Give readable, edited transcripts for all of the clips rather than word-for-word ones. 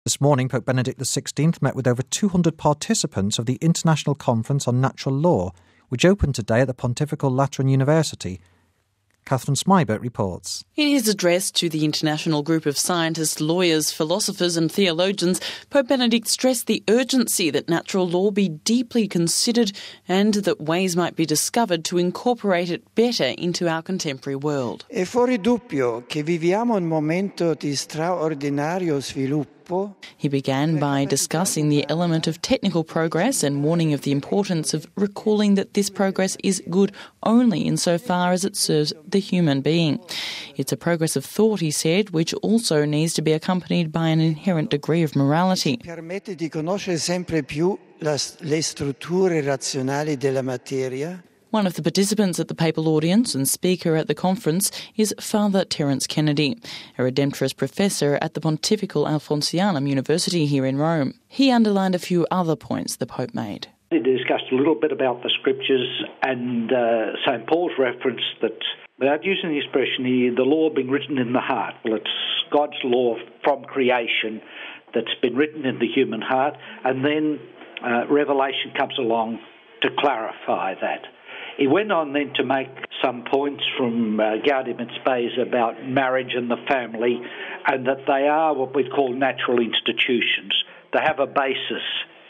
This morning, Pope Benedict XVI met with over 200 participants of the International Conference on Natural Law, which opened today at the Pontifical Lateran University. Catherine Smybert reports. In his address to the international group of scientists, lawyers, philosophers and theologians, Pope Benedict stressed the urgency that natural law be deeply considered and that ways might be discovered to incorporate it better into our contemporary world. È fuori dubbio che viviamo un momento di straordinario sviluppo. He began by discussing the element of technical progress and warning of the importance of recalling that this progress is good only insofar as it serves the human being. It's a progress of thought, he said, which also needs to be accompanied by an inherent degree of morality. Permette di conoscere sempre più le strutture razionali della materia. One of the participants at the papal audience and speaker at the conference is Father Terence Kennedy, a Redemptorist professor at the Pontifical Alfonsianum University here in Rome. He underlined a few other points the Pope made. He discussed a little bit about the scriptures and St. Paul's reference that, without using the expression, the law being written in the heart. Well, it's God's law from creation that's been written in the human heart, and then Revelation comes along to clarify that. He went on then to make some points from Gaudium et Spes about marriage and the family, and that they are what we call natural institutions. They have a basis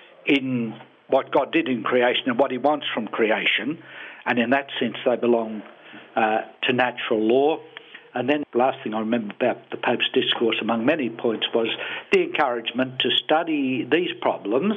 in what God did in creation and what he wants from creation, and in that sense they belong to natural law. And then the last thing I remember about the Pope's discourse, among many points, was the encouragement to study these problems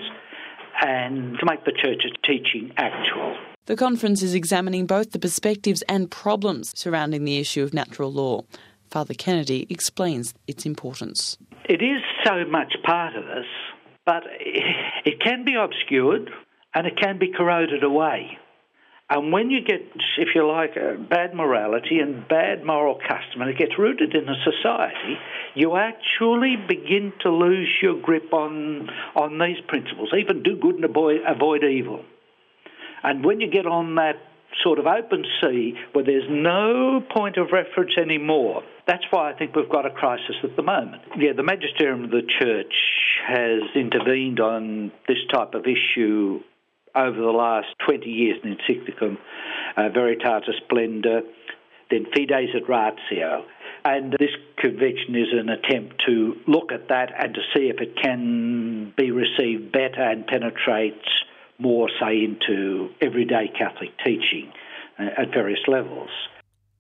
and to make the Church's teaching actual. The conference is examining both the perspectives and problems surrounding the issue of natural law. Father Kennedy explains its importance. It is so much part of us, but it can be obscured and it can be corroded away. And when you get, if you like, bad morality and bad moral custom, and it gets rooted in a society, you actually begin to lose your grip on these principles. Even do good and avoid evil. And when you get on that sort of open sea where there's no point of reference anymore, that's why I think we've got a crisis at the moment. Yeah, the magisterium of the Church has intervened on this type of issue over the last 20 years in Encyclicum Veritatis Splendor, then Fides et Ratio. And this convention is an attempt to look at that and to see if it can be received better and penetrates more, say, into everyday Catholic teaching at various levels.